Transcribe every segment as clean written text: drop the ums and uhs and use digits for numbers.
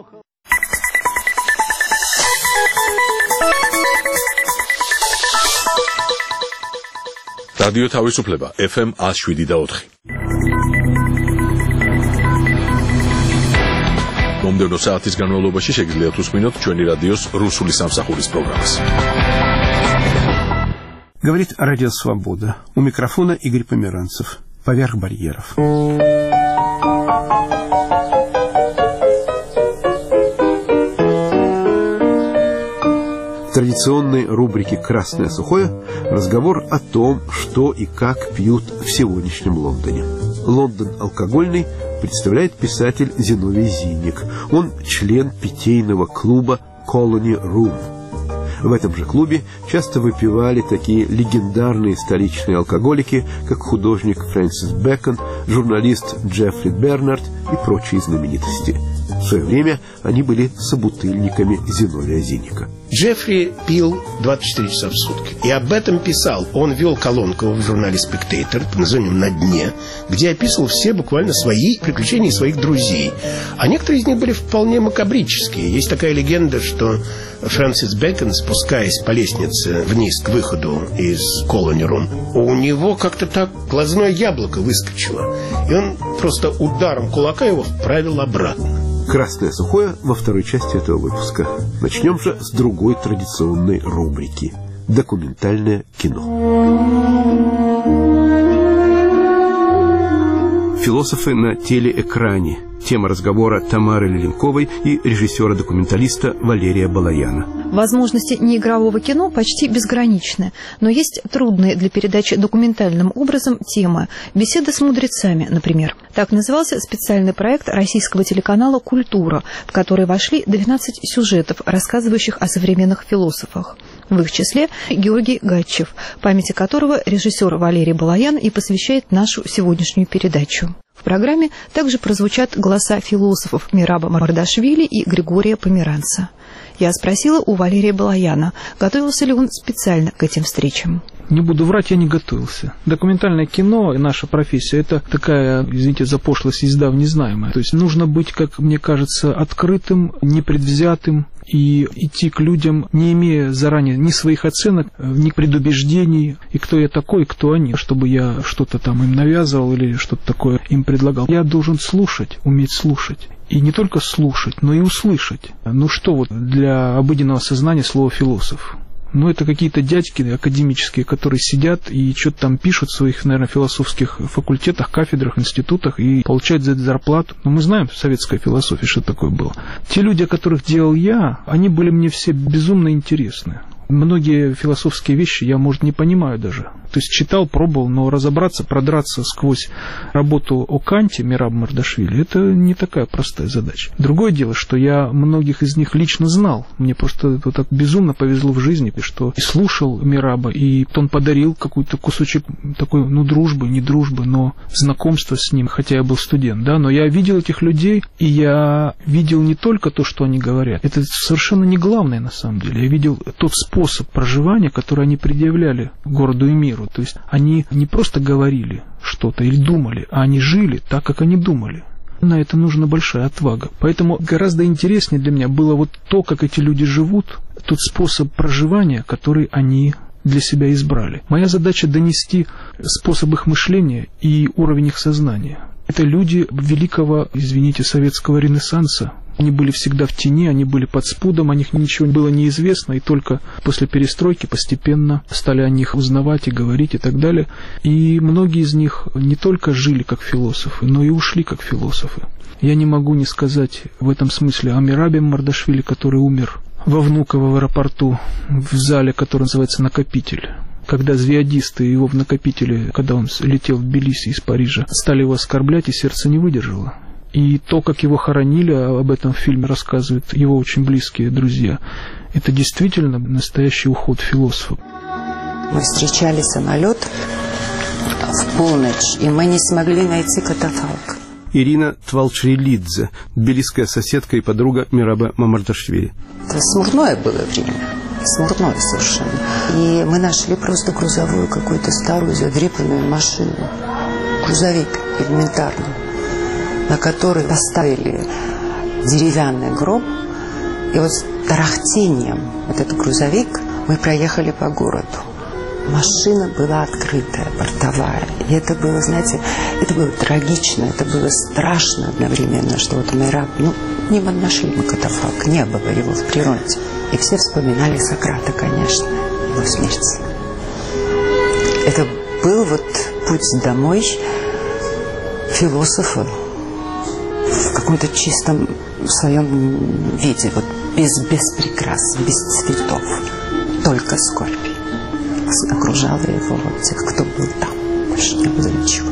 რადიო თავისუფლება FM 107.4. მომდევნო საათის განმავლობაში შეგიძლიათ უსმინოთ ჩვენი რადიოს რუსული სამსახურის პროგრამას. Говорит Радио Свобода. У микрофона Игорь Померанцев. Поверх барьеров. В традиционной рубрике «Красное сухое» разговор о том, что и как пьют в сегодняшнем Лондоне. Лондон алкогольный представляет писатель Зиновий Зинник. Он член питейного клуба Colony Room. В этом же клубе часто выпивали такие легендарные столичные алкоголики, как художник Фрэнсис Бэкон, журналист Джеффри Бернард и прочие знаменитости. В свое время они были собутыльниками Зиновия Зинника. Джеффри пил 24 часа в сутки. И об этом писал. Он вел колонку в журнале «Спектейтор» под названием «На дне», где описывал все буквально свои приключения и своих друзей. А некоторые из них были вполне макабрические. Есть такая легенда, что Фрэнсис Бэкон, спускаясь по лестнице вниз к выходу из Colony Room, у него как-то так глазное яблоко выскочило. И он просто ударом кулака его вправил обратно. «Красное сухое» во второй части этого выпуска. Начнем же с другой традиционной рубрики – документальное кино. Философы на телеэкране. Тема разговора Тамары Леленковой и режиссера-документалиста Валерия Балаяна. Возможности неигрового кино почти безграничны, но есть трудные для передачи документальным образом темы. Беседы с мудрецами, например. Так назывался специальный проект российского телеканала «Культура», в который вошли 12 сюжетов, рассказывающих о современных философах. В их числе Георгий Гатчев, памяти которого режиссер Валерий Балаян и посвящает нашу сегодняшнюю передачу. В программе также прозвучат голоса философов Мераба Мардашвили и Григория Померанца. Я спросила у Валерия Балаяна, готовился ли он специально к этим встречам. Не буду врать, я не готовился. Документальное кино и наша профессия – это такая, извините за пошлость, езда в незнаемое. То есть нужно быть, как мне кажется, открытым, непредвзятым и идти к людям, не имея заранее ни своих оценок, ни предубеждений, и кто я такой, и кто они, чтобы я что-то там им навязывал или что-то такое им предлагал. Я должен слушать, уметь слушать. И не только слушать, но и услышать. Ну что вот для обыденного сознания слово «философ»? Ну, это какие-то дядьки академические, которые сидят и что-то там пишут в своих, наверное, философских факультетах, кафедрах, институтах и получают за это зарплату. Но мы знаем в советской философии, что такое было. Те люди, о которых делал я, они были мне все безумно интересны. Многие философские вещи я, может, не понимаю даже. То есть читал, пробовал, но разобраться, продраться сквозь работу о Канте Мераба Мардашвили – это не такая простая задача. Другое дело, что я многих из них лично знал. Мне просто это так безумно повезло в жизни, что и слушал Мераба, и он подарил какой-то кусочек такой, ну, дружбы, не дружбы, но знакомства с ним, хотя я был студент, да, но я видел этих людей, и я видел не только то, что они говорят. Это совершенно не главное на самом деле. Я видел тот способ проживания, который они предъявляли городу и миру. То есть они не просто говорили что-то или думали, а они жили так, как они думали. На это нужна большая отвага. Поэтому гораздо интереснее для меня было вот то, как эти люди живут, тот способ проживания, который они для себя избрали. Моя задача донести способ их мышления и уровень их сознания. Это люди великого, извините, советского ренессанса. Они были всегда в тени, они были под спудом, о них ничего было неизвестно, и только после перестройки постепенно стали о них узнавать и говорить и так далее. И многие из них не только жили как философы, но и ушли как философы. Я не могу не сказать в этом смысле о Мерабе Мардашвили, который умер во Внуково в аэропорту, в зале, который называется «Накопитель». Когда звеодисты его в «Накопителе», когда он летел в Тбилиси из Парижа, стали его оскорблять, и сердце не выдержало. И то, как его хоронили, об этом в фильме рассказывают его очень близкие друзья, это действительно настоящий уход философа. Мы встречали самолет в полночь, и мы не смогли найти катафалк. Ирина Твалчрилидзе, тбилисская соседка и подруга Мераба Мамардашвили. Это смурное было время. Смурное совершенно. И мы нашли просто грузовую какую-то старую задрипанную машину. Грузовик элементарный, на который доставили деревянный гроб. И вот с тарахтением этот грузовик мы проехали по городу. Машина была открытая, бортовая. И это было, знаете, это было трагично, это было страшно одновременно, что вот мой раб, не нашли мы катафалк, не было его в природе. И все вспоминали Сократа, конечно, его смерть. Это был вот путь домой философа в каком-то чистом своем виде, вот без прикрас, без цветов, только скорбь окружала его, вот тех, кто был там. Больше не было ничего.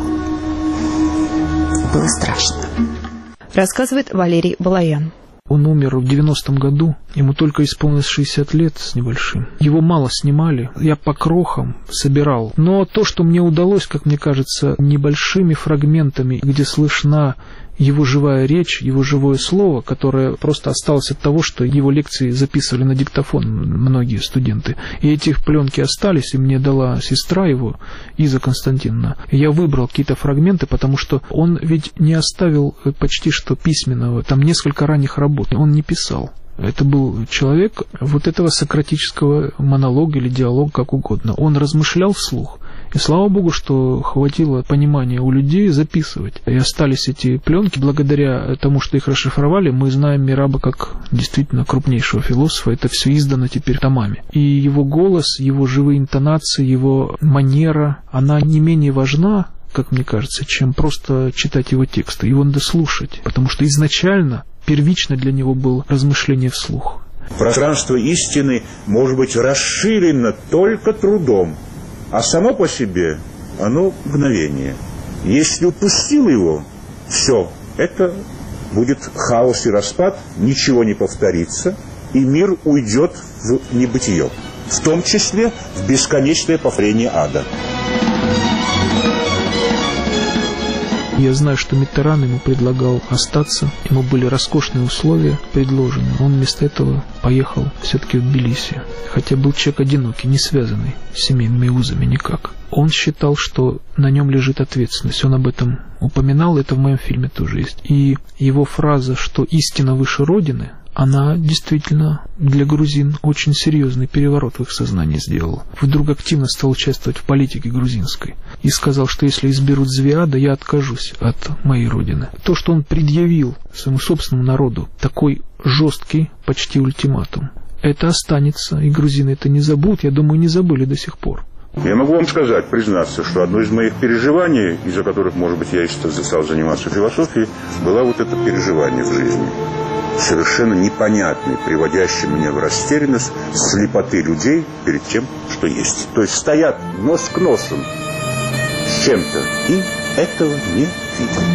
Было страшно. Рассказывает Валерий Балаян. Он умер в 90-м году, ему только исполнилось 60 лет с небольшим. Его мало снимали, я по крохам собирал. Но то, что мне удалось, как мне кажется, небольшими фрагментами, где слышна его живая речь, его живое слово, которое просто осталось от того, что его лекции записывали на диктофон многие студенты. И эти пленки остались, и мне дала сестра его, Иза Константиновна. Я выбрал какие-то фрагменты, потому что он ведь не оставил почти что письменного, там несколько ранних работ, он не писал. Это был человек вот этого сократического монолога или диалога, как угодно. Он размышлял вслух. И слава богу, что хватило понимания у людей записывать. И остались эти пленки. Благодаря тому, что их расшифровали, мы знаем Мираба как действительно крупнейшего философа. Это все издано теперь томами. И его голос, его живые интонации, его манера, она не менее важна, как мне кажется, чем просто читать его тексты. Его надо слушать, потому что изначально первично для него было размышление вслух. Пространство истины может быть расширено только трудом, а само по себе оно мгновение. Если упустил его, все, это будет хаос и распад, ничего не повторится, и мир уйдет в небытие, в том числе в бесконечное повторение ада. Я знаю, что Миттеран ему предлагал остаться, ему были роскошные условия предложены. Он вместо этого поехал все-таки в Тбилиси, хотя был человек одинокий, не связанный с семейными узами никак. Он считал, что на нем лежит ответственность, он об этом упоминал, это в моем фильме тоже есть. И его фраза, что истина выше Родины, она действительно для грузин очень серьезный переворот в их сознании сделала. Вдруг активно стал участвовать в политике грузинской. И сказал, что если изберут Звиада, я откажусь от моей родины. То, что он предъявил своему собственному народу такой жесткий почти ультиматум, это останется, и грузины это не забудут, я думаю, не забыли до сих пор. Я могу вам сказать, признаться, что одно из моих переживаний, из-за которых, может быть, я и стал заниматься философией, было вот это переживание в жизни. Совершенно непонятный, приводящий меня в растерянность, слепоты людей перед тем, что есть. То есть стоят нос к носу с чем-то и этого не видят.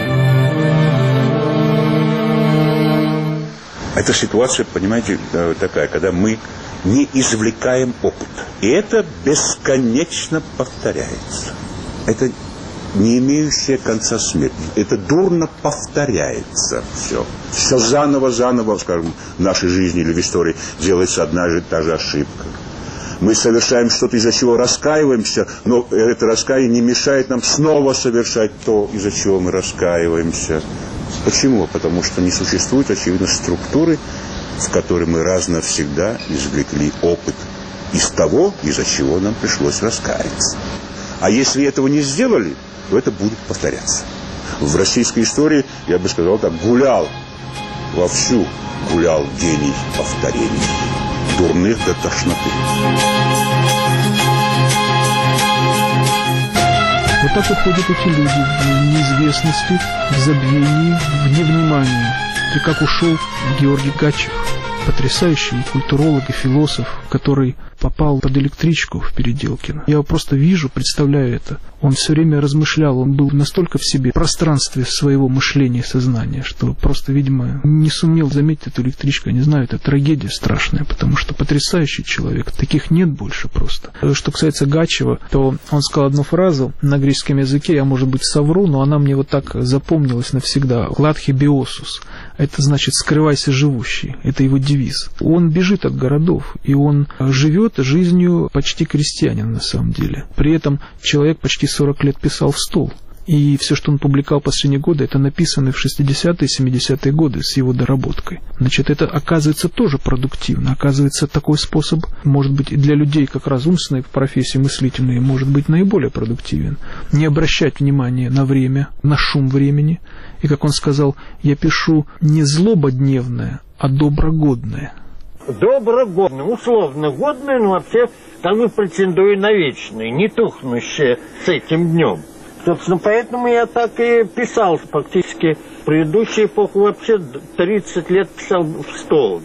Эта ситуация, понимаете, такая, когда мы не извлекаем опыт. И это бесконечно повторяется. Это не имеющая конца смерть. Это дурно повторяется все. Все заново, скажем, в нашей жизни или в истории делается одна и та же ошибка. Мы совершаем что-то, из-за чего раскаиваемся, но это раскаяние не мешает нам снова совершать то, из-за чего мы раскаиваемся. Почему? Потому что не существует, очевидно, структуры, в которой мы раз навсегда извлекли опыт из того, из-за чего нам пришлось раскаяться. А если этого не сделали, то это будет повторяться. В российской истории, я бы сказал так, вовсю гулял гений повторений, дурных до тошноты. Вот так уходят эти люди в неизвестности, в забвении, в невнимании. И как ушел Георгий Гачев, потрясающий культуролог и философ, который попал под электричку в Переделкино. Я его просто вижу, представляю это. Он все время размышлял, он был настолько в себе, в пространстве своего мышления и сознания, что просто, видимо, не сумел заметить эту электричку. Я не знаю, это трагедия страшная, потому что потрясающий человек. Таких нет больше просто. Что касается Гачева, то он сказал одну фразу на греческом языке, я, может быть, совру, но она мне вот так запомнилась навсегда. «Латхи биосус». Это значит «скрывайся живущий». Это его девиз. Он бежит от городов, и он живет жизнью почти крестьянина на самом деле. При этом человек почти 40 лет писал в стол. И все, что он публиковал в последние годы, это написано в 60-е и 70-е годы с его доработкой. Значит, это оказывается тоже продуктивно. Оказывается, такой способ, может быть, и для людей как раз умственной профессии, мыслительной, может быть наиболее продуктивен. Не обращать внимания на время, на шум времени. И, как он сказал, я пишу не злободневное, а доброгодное. Доброгодное, условно годное, но вообще как бы претендую на вечное, не тухнущее с этим днем. Собственно, поэтому я так и писал фактически. В предыдущую эпоху вообще 30 лет писал в стол.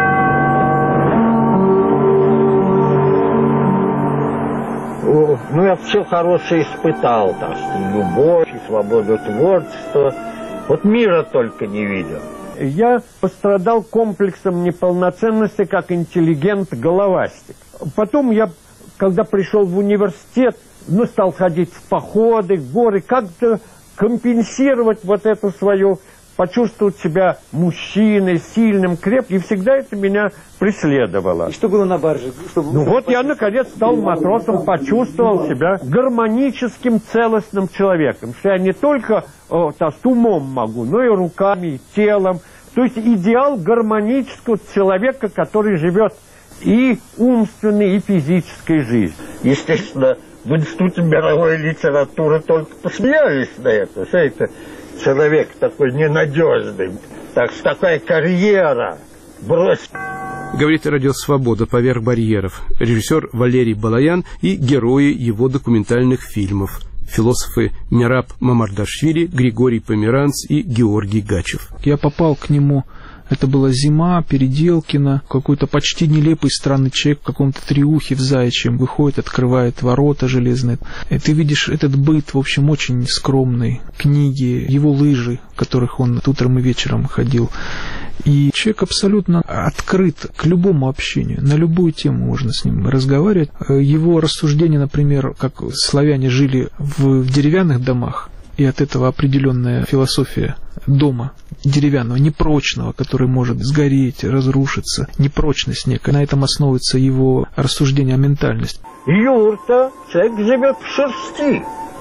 Ну, я все хорошее испытал, так что и любовь, и свободу творчества. Вот мира только не видел. Я пострадал комплексом неполноценности как интеллигент-головастик. Потом я, когда пришел в университет, стал ходить в походы, в горы, как-то компенсировать вот эту свою, почувствовать себя мужчиной, сильным, крепким. И всегда это меня преследовало. И что было на барже? Вот я, наконец, стал матросом, почувствовал себя гармоническим, целостным человеком. Что я не только с умом могу, но и руками, и телом. То есть идеал гармонического человека, который живет и умственной, и физической жизнью. Естественно, в Институте мировой литературы только посмеялись на это. Что это человек такой ненадежный, такая карьера, брось. Говорит радио «Свобода. Поверх барьеров». Режиссер Валерий Балаян и герои его документальных фильмов. Философы Мераб Мамардашвили, Григорий Померанц и Георгий Гачев. Я попал к нему. Это была зима, Переделкино, какой-то почти нелепый странный человек в каком-то триухе в заячьем выходит, открывает ворота железные. И ты видишь этот быт, в общем, очень скромный. Книги, его лыжи, в которых он утром и вечером ходил. И человек абсолютно открыт к любому общению, на любую тему можно с ним разговаривать. Его рассуждения, например, как славяне жили в деревянных домах, и от этого определенная философия дома деревянного, непрочного, который может сгореть, разрушиться, непрочность некая. На этом основывается его рассуждение о ментальности. Юрта, человек живет в шерсти,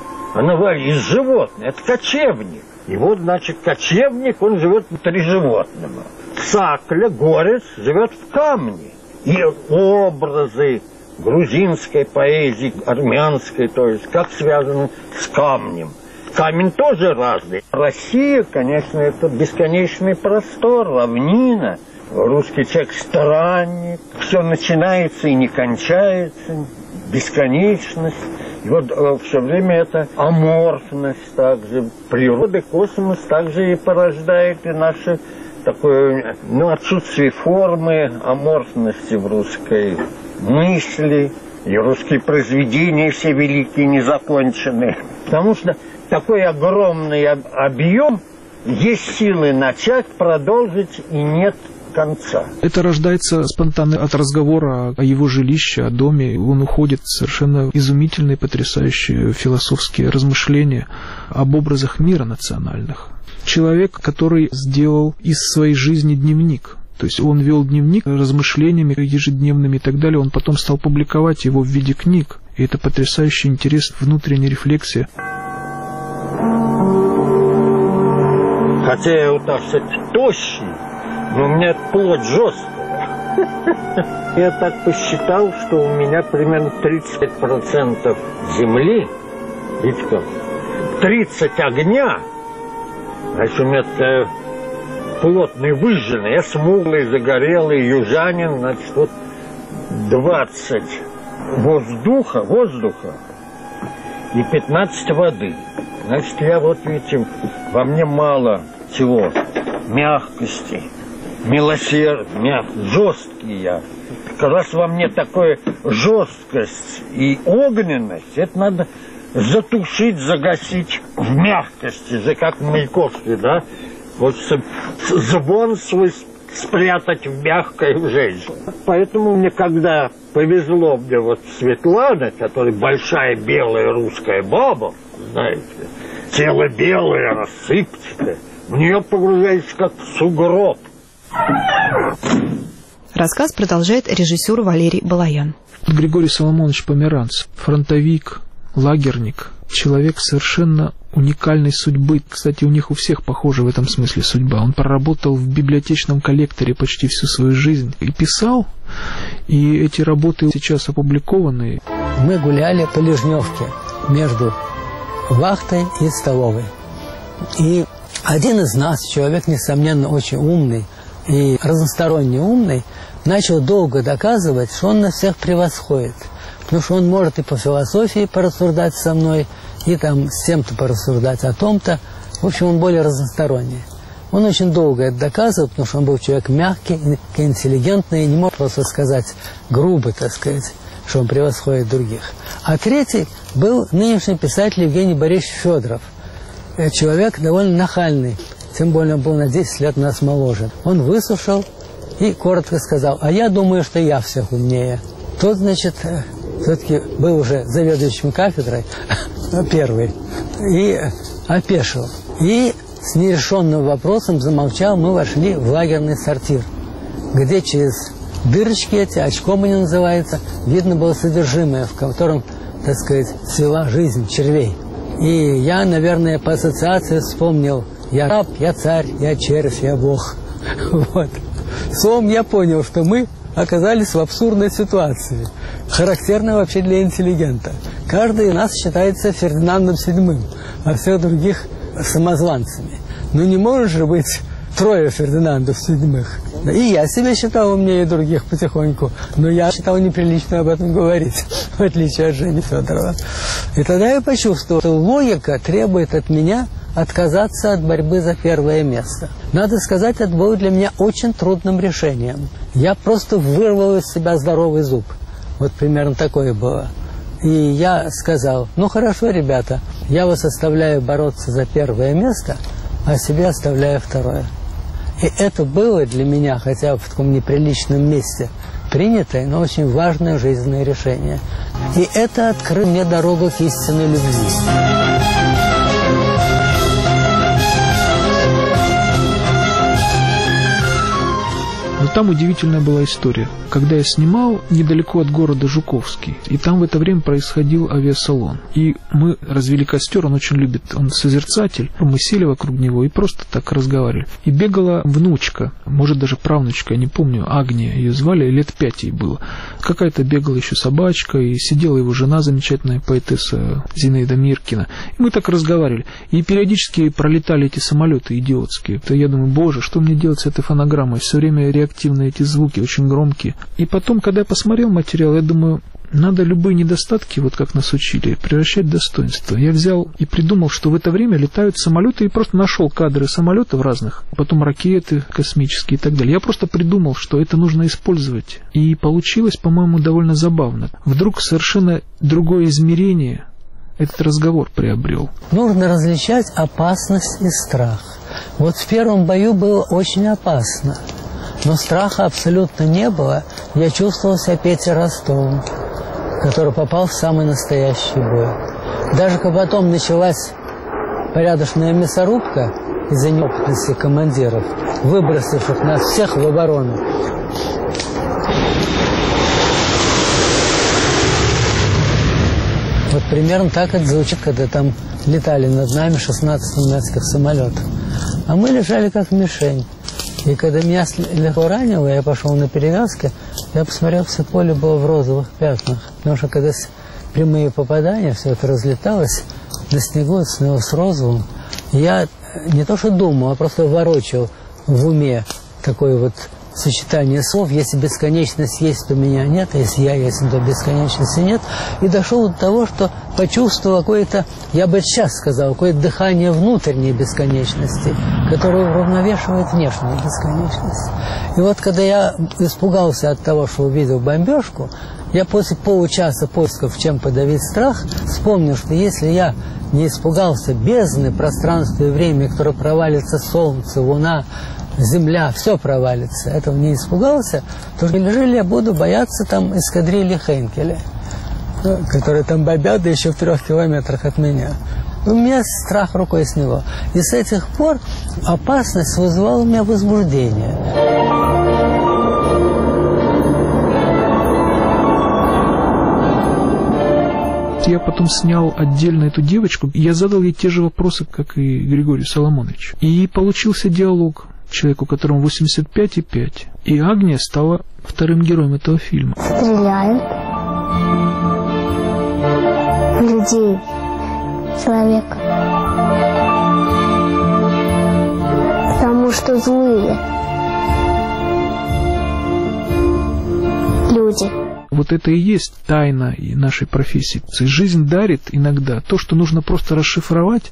из животных, это кочевник. И вот, значит, кочевник, он живет внутри животного. Сакля, горец, живет в камне. И образы грузинской поэзии, армянской, то есть, как связаны с камнем. Камень тоже разный. Россия, конечно, это бесконечный простор, равнина. Русский человек странник. Все начинается и не кончается. Бесконечность. И вот все время это аморфность также. Природа, космос также и порождает и наше такое, отсутствие формы, аморфности в русской мысли. И русские произведения все великие, незаконченные. Потому что такой огромный объем, есть силы начать, продолжить, и нет конца. Это рождается спонтанно от разговора о его жилище, о доме. Он уходит в совершенно изумительные, потрясающие философские размышления об образах мира национальных. Человек, который сделал из своей жизни дневник. То есть он вел дневник размышлениями ежедневными и так далее. Он потом стал публиковать его в виде книг. И это потрясающий интерес, внутренняя рефлексия. Хотя я вот так сказать тощий, но у меня плоть жесткая. Я так посчитал, что у меня примерно 35% земли, видите как, 30 огня, значит, у меня такая плотный, выжженный, я смуглый, загорелый южанин, значит, вот 20 воздуха и 15 воды. Значит, я вот, видите, во мне мало чего, мягкости, милосердия, жесткий я. Как раз во мне такая жесткость и огненность, это надо затушить, загасить в мягкости, же как Маяковский, да? Вот звон свой спрятать в мягкой женщине. Поэтому мне, когда повезло мне вот Светлана, которая большая белая русская баба, знаете, тело белое, рассыпчатое, в нее погружаешься как в сугроб. Рассказ продолжает режиссер Валерий Балаян. Григорий Соломонович Померанц, фронтовик, лагерник, человек совершенно уникальной судьбы. Кстати, у них у всех похожа в этом смысле судьба. Он проработал в библиотечном коллекторе почти всю свою жизнь и писал, и эти работы сейчас опубликованы. Мы гуляли по Лежневке между вахтой и столовой. И один из нас, человек, несомненно, очень умный и разносторонне умный, начал долго доказывать, что он нас всех превосходит. Потому что он может и по философии порассуждать со мной, и там с тем-то порассуждать о том-то. В общем, он более разносторонний. Он очень долго это доказывал, потому что он был человек мягкий, интеллигентный, и не мог просто сказать грубо, так сказать, что он превосходит других. А третий был нынешний писатель Евгений Борисович Федоров. Человек довольно нахальный, тем более он был на 10 лет нас моложе. Он выслушал и коротко сказал: а я думаю, что я всех умнее. Тот, значит, все-таки был уже заведующим кафедрой, первый, и опешил. И с нерешенным вопросом замолчал, мы вошли в лагерный сортир, где через дырочки эти, очком они называются, видно было содержимое, в котором, так сказать, цвела жизнь червей. И я, наверное, по ассоциации вспомнил: я раб, я царь, я червь, я бог. Вот. Словом, я понял, что мы оказались в абсурдной ситуации, характерной вообще для интеллигента. Каждый из нас считается Фердинандом VII, а всех других самозванцами. Но не может же быть трое Фердинандов VII. И я себя считал умнее других потихоньку, но я считал неприлично об этом говорить, в отличие от Жени Федорова. И тогда я почувствовал, что логика требует от меня отказаться от борьбы за первое место. Надо сказать, это было для меня очень трудным решением. Я просто вырвал из себя здоровый зуб. Вот примерно такое было. И я сказал: ну хорошо, ребята, я вас оставляю бороться за первое место, а себе оставляю второе. И это было для меня, хотя в таком неприличном месте, принятое, но очень важное жизненное решение. И это открыло мне дорогу к истинной любви. Но там удивительная была история. Когда я снимал недалеко от города Жуковский, и там в это время происходил авиасалон. И мы развели костер, он очень любит, он созерцатель. Мы сели вокруг него и просто так разговаривали. И бегала внучка, может даже правнучка, я не помню, Агния ее звали, лет 5 ей было. Какая-то бегала еще собачка, и сидела его жена, замечательная поэтесса Зинаида Миркина. И мы так разговаривали. И периодически пролетали эти самолеты идиотские. Я думаю: боже, что мне делать с этой фонограммой? Все время реактивные эти звуки, очень громкие. И потом, когда я посмотрел материал, я думаю, надо любые недостатки, вот как нас учили, превращать в достоинство. Я взял и придумал, что в это время летают самолеты, и просто нашел кадры самолетов разных, потом ракеты космические и так далее. Я просто придумал, что это нужно использовать. И получилось, по-моему, довольно забавно. Вдруг совершенно другое измерение этот разговор приобрел. Нужно различать опасность и страх. Вот в первом бою было очень опасно, но страха абсолютно не было. Я чувствовал себя Петей Ростовым, который попал в самый настоящий бой. Даже когда потом началась порядочная мясорубка из-за неопытности командиров, выбросивших нас всех в оборону, вот примерно так это звучит, когда там летали над нами 16 немецких самолетов. А мы лежали как мишень. И когда меня легко ранило, я пошел на перевязки, я посмотрел, все поле было в розовых пятнах. Потому что когда прямые попадания, все это разлеталось, на снегу это становилось розовым. Я не то что думал, а просто ворочал в уме такое вот сочетание слов: если бесконечность есть, то меня нет, а если я есть, то бесконечности нет. И дошел до того, что почувствовал какое-то, я бы сейчас сказал, какое-то дыхание внутренней бесконечности, которое уравновешивает внешнюю бесконечность. И вот когда я испугался от того, что увидел бомбежку, я после получаса поисков, чем подавить страх, вспомнил, что если я не испугался бездны, пространства и времени, которое провалится солнце, луна, земля, все провалится, этого не испугался, то неужели я буду бояться там эскадрильи Хейнкеля, которые там бомбят, да еще в 3 километрах от меня. У меня страх рукой сняло. И с этих пор опасность вызывала у меня возбуждение. Я потом снял отдельно эту девочку, я задал ей те же вопросы, как и Григорию Соломоновичу. И получился диалог человеку, которому 85,5. И Агния стала вторым героем этого фильма. Стреляют в людей, человека. Потому что злые люди. Вот это и есть тайна нашей профессии. Жизнь дарит иногда то, что нужно просто расшифровать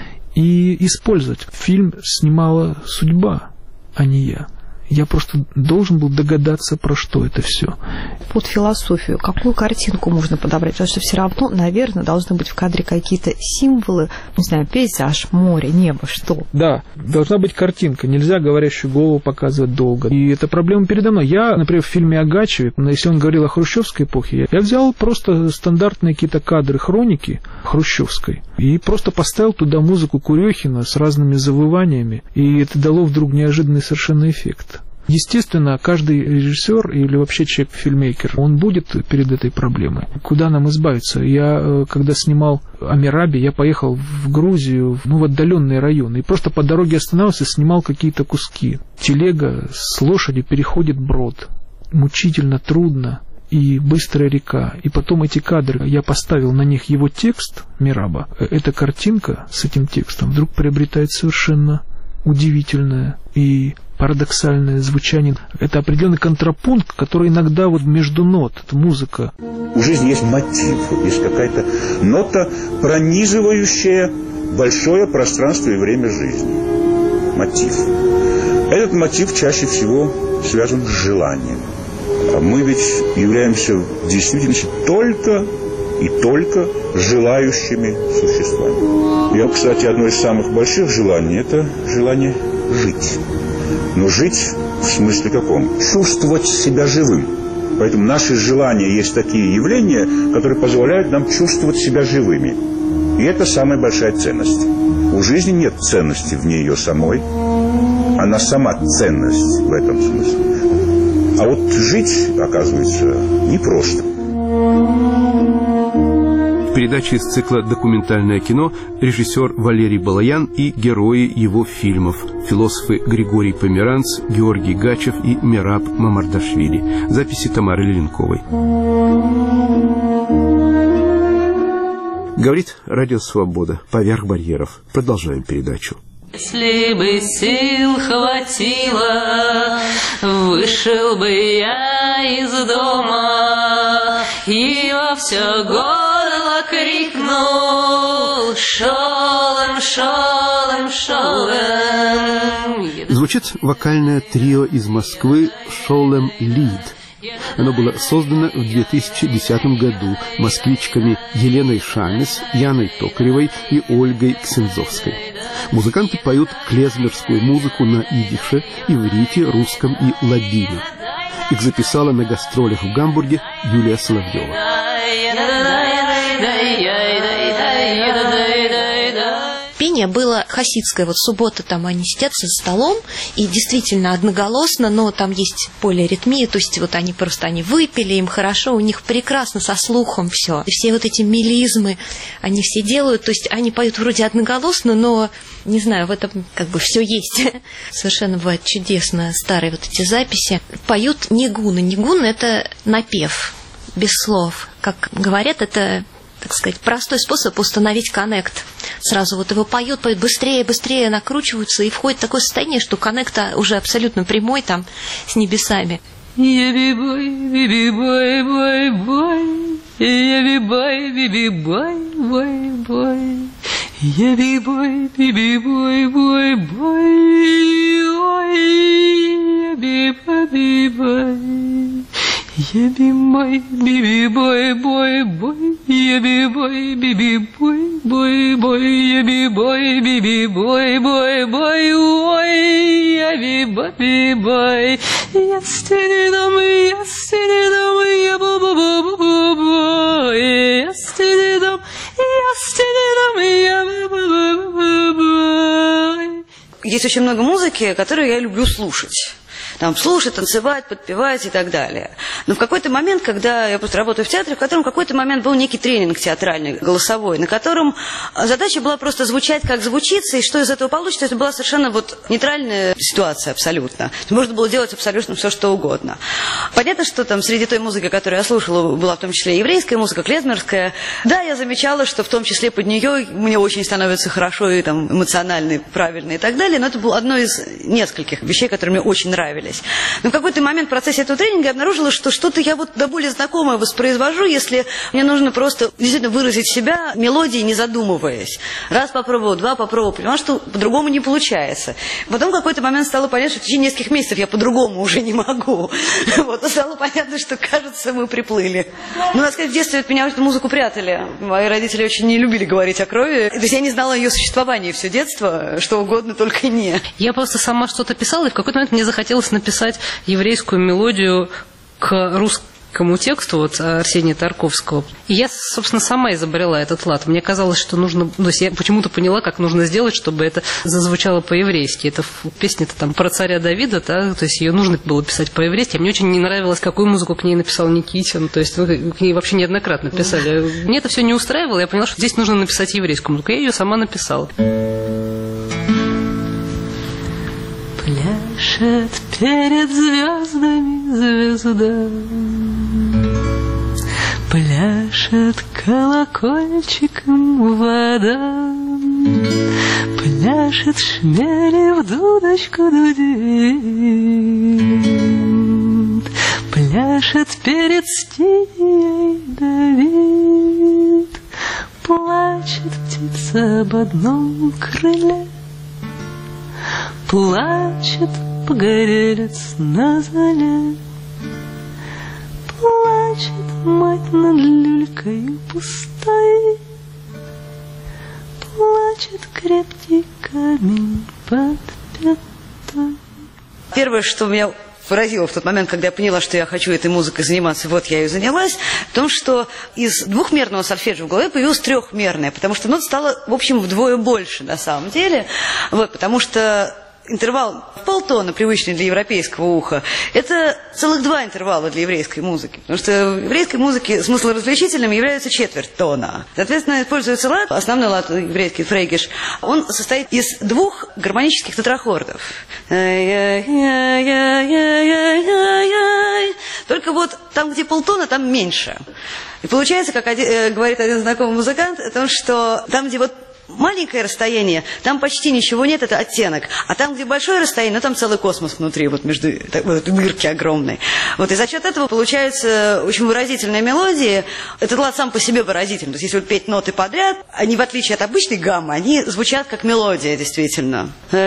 и использовать. Фильм снимала судьба, а не я. Я просто должен был догадаться, про что это все. Под философию, какую картинку можно подобрать? Потому что все равно, наверное, должны быть в кадре какие-то символы, не знаю, пейзаж, море, небо, что? Да, должна быть картинка. Нельзя говорящую голову показывать долго. И это проблема передо мной. Я, например, в фильме о Гачеве, если он говорил о хрущевской эпохе, я взял просто стандартные какие-то кадры хроники хрущевской и просто поставил туда музыку Курехина с разными завываниями. И это дало вдруг неожиданный совершенно эффект. Естественно, каждый режиссер или вообще человек-фильмейкер, он будет перед этой проблемой. Куда нам избавиться? Я, когда снимал «Амираби», я поехал в Грузию, в отдаленные районы, и просто по дороге останавливался и снимал какие-то куски. Телега с лошади переходит брод. Мучительно, трудно. И быстрая река. И потом эти кадры, я поставил на них его текст Мираба. Эта картинка с этим текстом вдруг приобретает совершенно удивительное и парадоксальное звучание. Это определенный контрапункт, который иногда вот между нот, это музыка. У жизни есть мотив, есть какая-то нота, пронизывающая большое пространство и время жизни. Мотив. Этот мотив чаще всего связан с желанием. А мы ведь являемся в действительности только и только желающими существами. Я, кстати, одно из самых больших желаний – это желание жить. Но жить в смысле каком? Чувствовать себя живым. Поэтому наши желания есть такие явления, которые позволяют нам чувствовать себя живыми. И это самая большая ценность. У жизни нет ценности вне ее самой. Она сама ценность в этом смысле. А вот жить, оказывается, непросто. В передаче из цикла «Документальное кино» режиссер Валерий Балаян и герои его фильмов – философы Григорий Померанц, Георгий Гачев и Мераб Мамардашвили. Записи Тамары Леленковой. Говорит Радио Свобода. Поверх барьеров. Продолжаем передачу. Если бы сил хватило, вышел бы я из дома и во все горло крикнул: «Шолом, шолом, шолом!» Звучит вокальное трио из Москвы «Шолем Лид». Оно было создано в 2010 году москвичками Еленой Шамес, Яной Токаревой и Ольгой Ксензовской. Музыканты поют клезмерскую музыку на идише, иврите, русском и ладине. Их записала на гастролях в Гамбурге Юлия Соловьева. Пение было хасидское. Вот суббота там они сидят за столом, и действительно одноголосно, но там есть полиритмия, то есть вот они выпили, им хорошо, у них прекрасно со слухом все. Все вот эти мелизмы, они все делают, то есть они поют вроде одноголосно, но, не знаю, в этом как бы все есть. Совершенно бывает чудесно, старые вот эти записи. Поют нигуны. Нигун – это напев, без слов. Как говорят, это, так сказать, простой способ установить коннект. Сразу вот его поют быстрее, быстрее накручиваются, и входит такое состояние, что коннект уже абсолютно прямой там с небесами. Я-би-бой, би-би-бой, бой-бой, я-би-бой, би-би-бой, бой-бой, я-би-бой, би-би-бой, бой-бой, я-би-бой, би-бой. Я-би-бой, би-би-бой, бой-бой, я-би-бой, би-би-бой, бой-бой, я-би-бой, би-би-бой, бой-бой, ой, я-би-бой, би-бой. Я-стидидам, я-бу-бу-бу-бой, я-стидидам, я-бу-бу-бу-бой. Есть очень много музыки, которую я люблю слушать. там слушать, танцевать, подпевать и так далее. Но в какой-то момент, когда я просто работаю в театре, в котором в какой-то момент был некий тренинг театральный, голосовой, на котором задача была просто звучать, как звучится, и что из этого получится. Это была совершенно вот нейтральная ситуация абсолютно. Можно было делать абсолютно все, что угодно. Понятно, что там среди той музыки, которую я слушала, была в том числе еврейская музыка, клезмерская. Да, я замечала, что в том числе под нее мне очень становится хорошо и там эмоционально, и правильно и так далее. Но это было одно из нескольких вещей, которые мне очень нравились. Но в какой-то момент в процессе этого тренинга я обнаружила, что что-то я вот до более знакомое воспроизвожу, если мне нужно просто действительно выразить себя мелодией, не задумываясь. Раз попробовал, два попробовал, поняла, что по-другому не получается. Потом в какой-то момент стало понятно, что в течение нескольких месяцев я по-другому уже не могу. Вот, и стало понятно, что, кажется, мы приплыли. Ну, надо сказать, в детстве от меня эту музыку прятали. Мои родители очень не любили говорить о крови. То есть я не знала о ее существовании все детство, что угодно, только не. Я просто сама что-то писала, и в какой-то момент мне захотелось написать еврейскую мелодию к русскому тексту вот Арсения Тарковского. И я, собственно, сама изобрела этот лад. Мне казалось, что нужно... То есть я почему-то поняла, как нужно сделать, чтобы это зазвучало по-еврейски. Это песня-то там про царя Давида, да? То есть ее нужно было писать по-еврейски. А мне очень не нравилось, какую музыку к ней написал Никитин. То есть к ней вообще неоднократно писали. Мне это все не устраивало. Я поняла, что здесь нужно написать еврейскую музыку. Я ее сама написала. Пляшет перед звездами звезда, пляшет колокольчиком вода, пляшет шмели в дудочку дудит, пляшет перед стихией Давид, плачет птица об одном крыле, плачет погорелец на зале, плачет мать над люлькой пустой, плачет крепкий камень под пятой. Первое, что меня поразило в тот момент, когда я поняла, что я хочу этой музыкой заниматься, вот я и занялась, в том, что из двухмерного сольфеджио в голове появилось трехмерное, потому что нот стало, в общем, вдвое больше на самом деле, вот, потому что интервал в полтона, привычный для европейского уха, это целых два интервала для еврейской музыки. Потому что в еврейской музыке смыслоразличительным является четверть тона. Соответственно, используется лад, основной лад еврейский фрейгиш, он состоит из двух гармонических тетрахордов. Только вот там, где полтона, там меньше. И получается, как говорит один знакомый музыкант, о том, что там, где вот маленькое расстояние, там почти ничего нет, это оттенок. А там, где большое расстояние, ну там целый космос внутри, вот между вот этой дырки огромной. Вот, и за счет этого получается очень выразительная мелодия. Этот лад сам по себе выразительный. То есть, если вот петь ноты подряд, они, в отличие от обычной гаммы, они звучат как мелодия, действительно.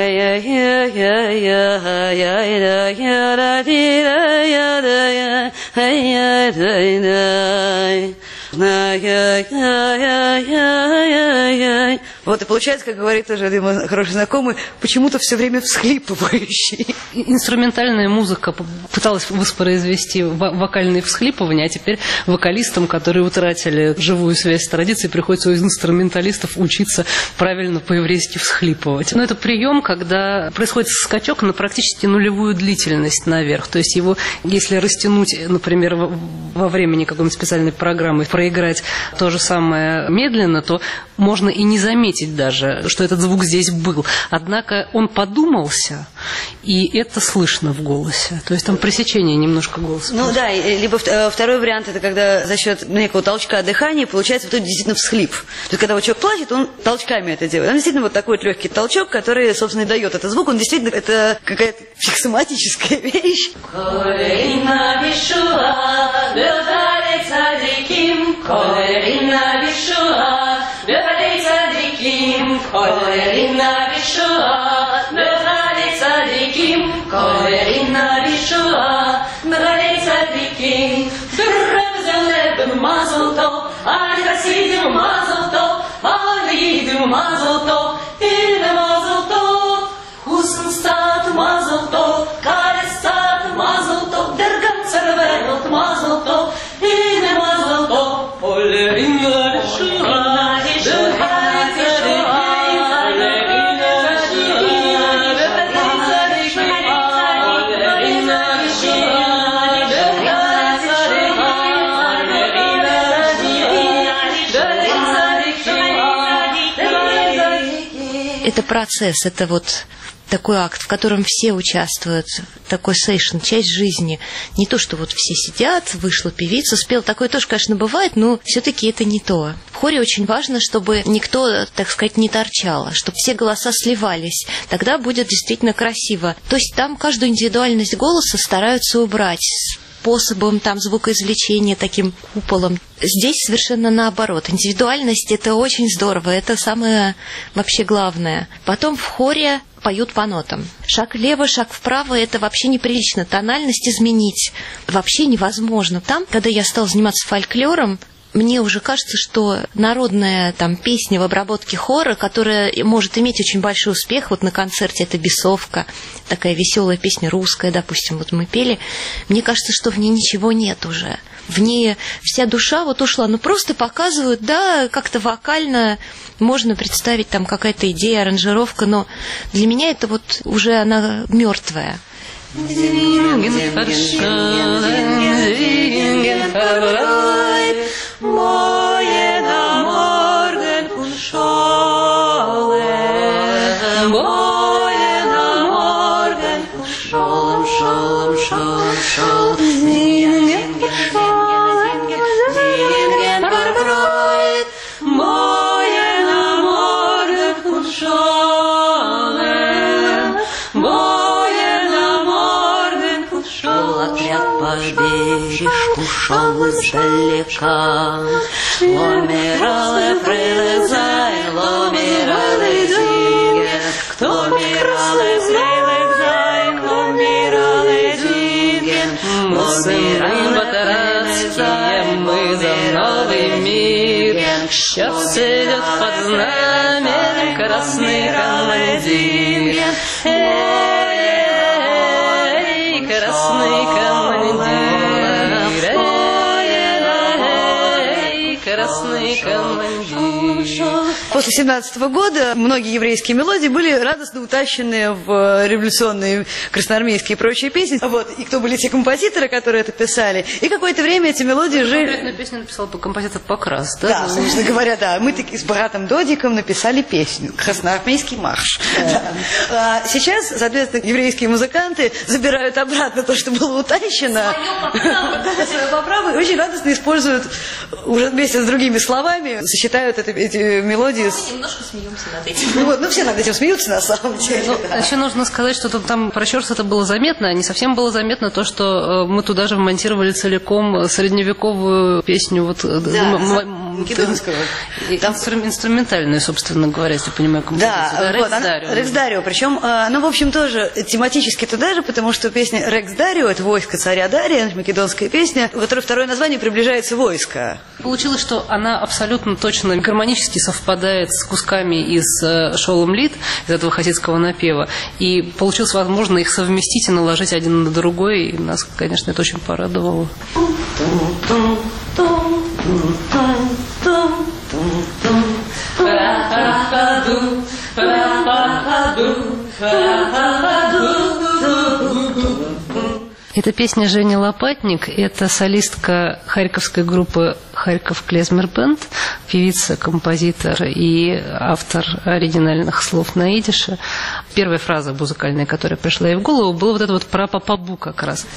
Вот, и получается, как говорит тоже один мой хороший знакомый, почему-то все время всхлипывающий. Инструментальная музыка пыталась воспроизвести вокальные всхлипывания, а теперь вокалистам, которые утратили живую связь с традицией, приходится у инструменталистов учиться правильно по-еврейски всхлипывать. Но это прием, когда происходит скачок на практически нулевую длительность наверх. То есть его, если растянуть, например, во времени какой-нибудь специальной программы, проиграть то же самое медленно, то можно и не заметить даже, что этот звук здесь был. Однако он подумался, и это слышно в голосе. То есть там пресечение немножко голоса. Ну да, либо второй вариант, это когда за счет некого толчка дыхания получается в итоге действительно всхлип. То есть когда вот человек плачет, он толчками это делает. Он действительно вот такой вот легкий толчок, который, собственно, и дает этот звук. Он действительно, это какая-то психосоматическая вещь. Это процесс, это вот такой акт, в котором все участвуют, такой сейшн, часть жизни. Не то, что вот все сидят, вышла певица, спела. Такое тоже, конечно, бывает, но все-таки это не то. В хоре очень важно, чтобы никто, так сказать, не торчал, чтобы все голоса сливались. Тогда будет действительно красиво. То есть там каждую индивидуальность голоса стараются убрать способом там звукоизвлечения, таким куполом. Здесь совершенно наоборот. Индивидуальность – это очень здорово, это самое вообще главное. Потом в хоре поют по нотам. Шаг влево, шаг вправо – это вообще неприлично. Тональность изменить вообще невозможно. Там, когда я стала заниматься фольклором, мне уже кажется, что народная там песня в обработке хора, которая может иметь очень большой успех, вот на концерте это «Бесовка», такая веселая песня русская, допустим, вот мы пели, мне кажется, что в ней ничего нет уже. В ней вся душа вот ушла, ну просто показывают, да, как-то вокально можно представить там какая-то идея, аранжировка, но для меня это вот уже она мертвая. Бережку шел издалека, ломиралы прилезай, ломиралы динге, кто миралы прилезай, ломиралы динге, ломиралы батарацкие, мы за новый мир, счастье идет под знаменем красный командир. Красный командир. После 1917 года многие еврейские мелодии были радостно утащены в революционные красноармейские и прочие песни. Вот. И кто были те композиторы, которые это писали. И какое-то время эти мелодии жили... Конкретную песню написал композитор Покрас, да? Да, собственно говоря, да. Мы таки с братом Додиком написали песню «Красноармейский марш». Да. Сейчас, соответственно, еврейские музыканты забирают обратно то, что было утащено. Свою поправку. И очень радостно используют уже вместе с другими словами, сочетают эти мелодии. Мы немножко смеемся над этим. Ну вот, все над этим смеются на самом деле. Да. Еще нужно сказать, что там про Щорс это было заметно, а не совсем было заметно то, что мы туда же вмонтировали целиком средневековую песню вот, македонского. Инструментальную, собственно говоря, если понимаю, композицию. Да, Рекс Дарио. Причем, ну, в общем, тоже тематически туда же, потому что песня Рекс Дарио, это войско царя Дария, македонская песня, у которой второе название приближается войско. Получилось, что она абсолютно точно гармонически совпадает с кусками из Шолом Лид, из этого хасидского напева. И получилось возможно их совместить и наложить один на другой. И нас, конечно, это очень порадовало. Это песня Жени Лопатник, это солистка харьковской группы «Харьков Клезмер Бенд», певица, композитор и автор оригинальных слов на идише. Первая фраза музыкальная, которая пришла ей в голову, была вот это вот про папабу как раз.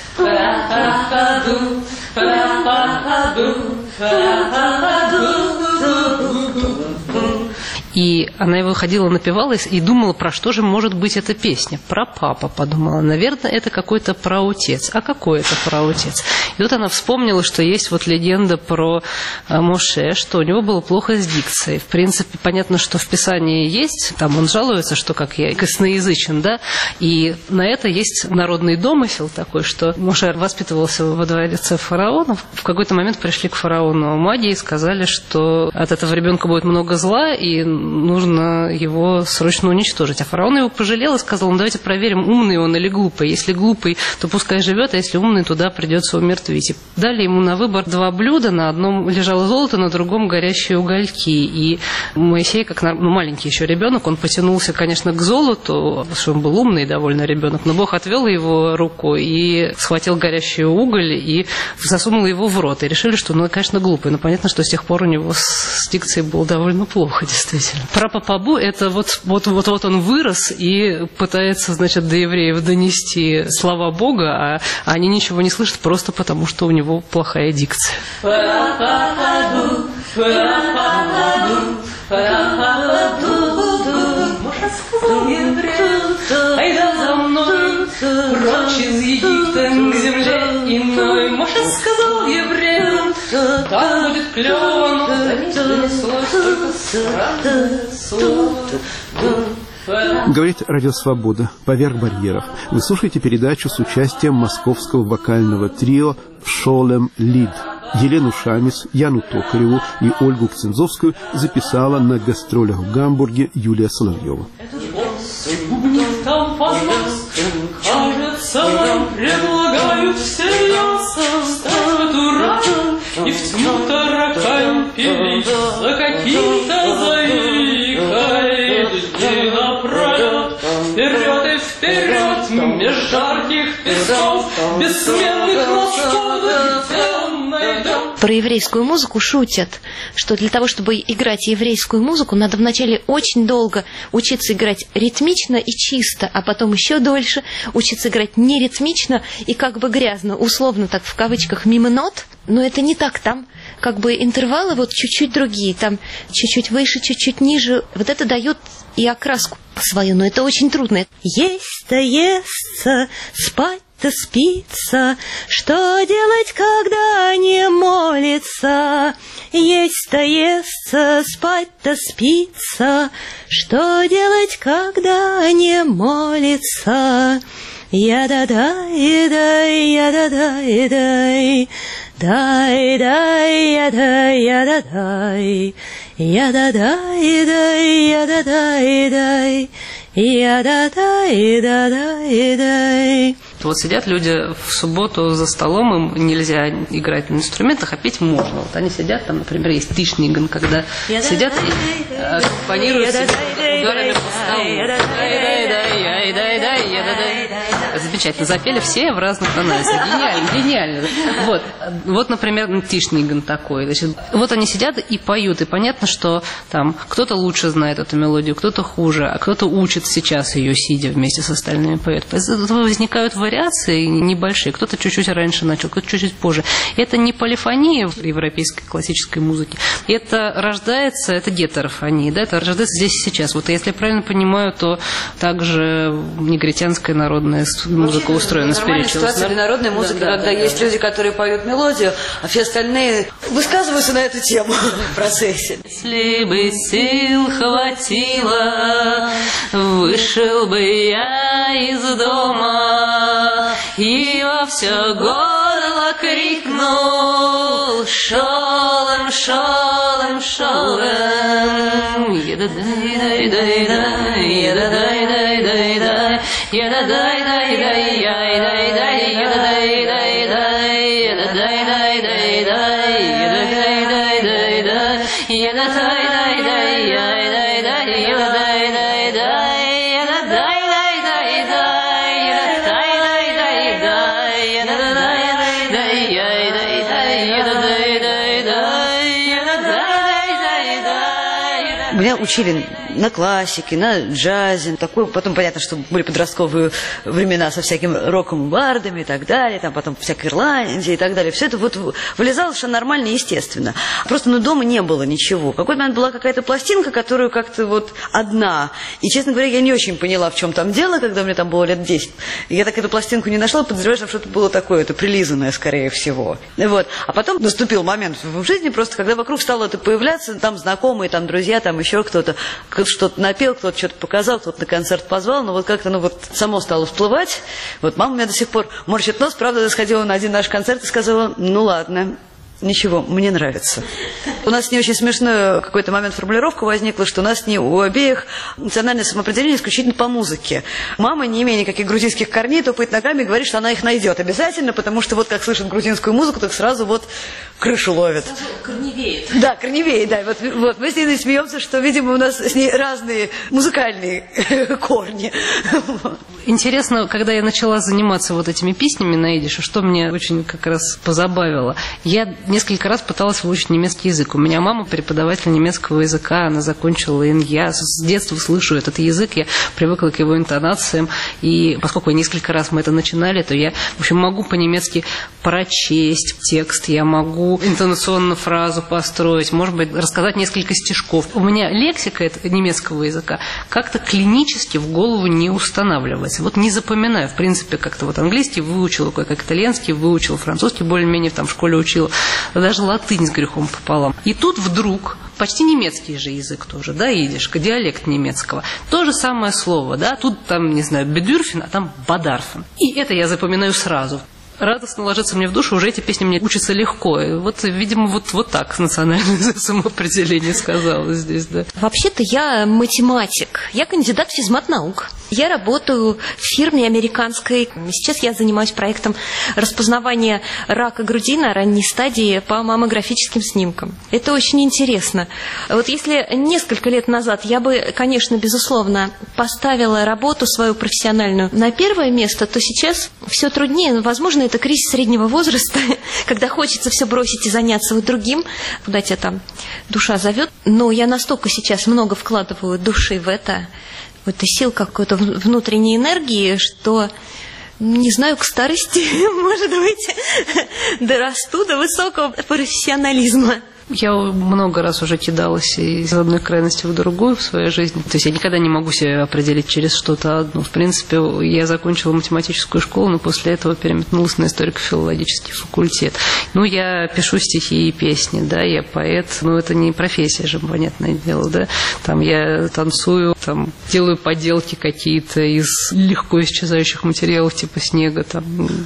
И она его ходила, напевала и думала, про что же может быть эта песня. Про папа, подумала. Наверное, это какой-то праотец. А какой это праотец? И вот она вспомнила, что есть вот легенда про Моше, что у него было плохо с дикцией. В принципе, понятно, что в Писании есть, там он жалуется, что как я косноязычен, да, и на это есть народный домысел такой, что Моше воспитывался во дворце фараона. В какой-то момент пришли к фараону маги и сказали, что от этого ребенка будет много зла, и нужно его срочно уничтожить. А фараон его пожалел и сказал, ну давайте проверим, умный он или глупый. Если глупый, то пускай живет, а если умный, туда придется умертвить. И дали ему на выбор 2 блюда, на одном лежало золото, на другом горящие угольки. И Моисей, как маленький еще ребенок, он потянулся, конечно, к золоту, потому что он был умный довольно ребенок, но Бог отвел его руку и схватил горящий уголь и засунул его в рот. И решили, что, ну, конечно, глупый. Но понятно, что с тех пор у него с дикцией было довольно плохо, действительно. замечательно. Прапапабу – это вот он вырос и пытается, значит, до евреев донести слова Бога, а они ничего не слышат просто потому, что у него плохая дикция. Айда за мной, прочь из Египта к земле иной. Моше сказал евреям, там будет клёво, но донеслось только странное слово. Говорит Радио Свобода. Поверх барьеров. Вы слушаете передачу с участием московского вокального трио «Шолем Лид». Елену Шамис, Яну Токареву и Ольгу Кцинзовскую записала на гастролях в Гамбурге Юлия Соловьева. Там познался, кажется, нам предлагают всерьез ставят ура, и в тьму таракаем пились за каким-то заикой. Дни напролет, вперед и вперед, меж жарких песков, бессменных носков, где он найдет. Про еврейскую музыку шутят, что для того, чтобы играть еврейскую музыку, надо вначале очень долго учиться играть ритмично и чисто, а потом еще дольше учиться играть неритмично и как бы грязно, условно так в кавычках, мимо нот. Но это не так, там как бы интервалы вот чуть-чуть другие, там чуть-чуть выше, чуть-чуть ниже. Вот это дает и окраску свою, но это очень трудно. Есть-то естся, спать-то спится, что делать, когда не молится? Есть-то естся, спать-то спится, что делать, когда не молится? Я-да-дай, я-да-дай, дай-дай, я-дай, я-да-дай, я-да-дай, я-да-дай, я-да-дай. Вот сидят люди в субботу за столом, им нельзя играть на инструментах, а петь можно. Вот они сидят, там, например, есть тишниган, когда сидят и аккомпанируют ударами по столу. Замечательно. Запели все в разных тональностях. Гениально, гениально. Вот, например, тишниган такой. Значит, вот они сидят и поют, и понятно, что там кто-то лучше знает эту мелодию, кто-то хуже, а кто-то учит сейчас ее, сидя вместе с остальными поэтами. Возникают вариации небольшие. Кто-то чуть-чуть раньше начал, кто-то чуть-чуть позже. Это не полифония в европейской классической музыке. Это рождается, это гетерофония, да, это рождается здесь и сейчас. Вот если я правильно понимаю, то также негритянская народная музыка устроена нормальная ситуация народной музыки, когда есть люди, которые поют мелодию, а все остальные высказываются на эту тему в процессе. Если бы сил хватило, вышел бы я из дома и во все горло крикнул: шолем, шолем, шолем. Еда-дай-дай-дай-дай, еда-дай-дай-дай-дай, еда-дай-дай-дай, яй-дай-дай, еда-дай-дай-дай, еда-дай-дай-дай-дай, еда-дай-дай-дай-дай, еда-дай-дай-дай, яй-дай-дай, еда-дай-дай-дай. Меня учили на классике, на джазе, такой, потом понятно, что были подростковые времена со всяким роком, бардами и так далее, там потом всякой Ирландии и так далее. Все это вот вылезало совершенно нормально и естественно. Просто дома не было ничего. В какой-то момент была какая-то пластинка, которую как-то вот одна. И, честно говоря, я не очень поняла, в чем там дело, когда мне там было лет 10. Я так эту пластинку не нашла, подозреваю, что что-то было такое, это прилизанное, скорее всего. Вот. А потом наступил момент в жизни просто, когда вокруг стало это появляться, там знакомые, там друзья, там еще кто-то что-то напел, кто-то что-то показал, кто-то на концерт позвал, но вот как-то, само стало всплывать. Вот мама у меня до сих пор морщит нос, правда, сходила на один наш концерт и сказала: ну ладно, ничего, мне нравится. У нас не очень смешной какой-то момент формулировка возникла, что у нас не у обеих национальное самоопределение исключительно по музыке. Мама, не имея никаких грузинских корней, топает ногами и говорит, что она их найдет обязательно, потому что вот как слышит грузинскую музыку, так сразу вот крышу ловит. Корневеет. Да, корневеет, да. Вот мы с ней смеемся, что, видимо, у нас с ней разные музыкальные корни. Интересно, когда я начала заниматься вот этими песнями на идише, что мне очень как раз позабавило. Я несколько раз пыталась выучить немецкий язык. У меня мама преподаватель немецкого языка, она закончила ИН. Я с детства слышу этот язык, я привыкла к его интонациям. И поскольку несколько раз мы это начинали, то я, в общем, могу по-немецки прочесть текст, я могу интонационно фразу построить, может быть, рассказать несколько стишков. У меня лексика немецкого языка как-то клинически в голову не устанавливается. Вот не запоминаю, в принципе, как-то вот английский выучила, как итальянский выучила, французский более-менее там в школе учила, даже латынь с грехом пополам. И тут вдруг почти немецкий же язык тоже, да, идиш, диалект немецкого. То же самое слово, да, тут там, не знаю, бедюрфен, а там бадарфен. И это я запоминаю сразу. Радостно ложится мне в душу, уже эти песни мне учатся легко. И вот, видимо, вот так национальное самоопределение сказала здесь, да. Вообще-то я математик, я кандидат физмат-наук. Я работаю в фирме американской. Сейчас я занимаюсь проектом распознавания рака груди на ранней стадии по маммографическим снимкам. Это очень интересно. Вот если несколько лет назад я бы, конечно, безусловно, поставила работу свою профессиональную на первое место, то сейчас все труднее. Возможно, это кризис среднего возраста, когда хочется все бросить и заняться вот другим, куда тебя там душа зовет. Но я настолько сейчас много вкладываю души в это сил, какой-то внутренней энергии, что, не знаю, к старости, может быть, дорасту до высокого профессионализма. Я много раз уже кидалась из одной крайности в другую в своей жизни. То есть я никогда не могу себя определить через что-то одно. В принципе, я закончила математическую школу, но после этого переметнулась на историко-филологический факультет. Ну, я пишу стихи и песни, да, я поэт. Ну, это не профессия же, понятное дело, да. Там я танцую, там делаю поделки какие-то из легко исчезающих материалов типа снега, там.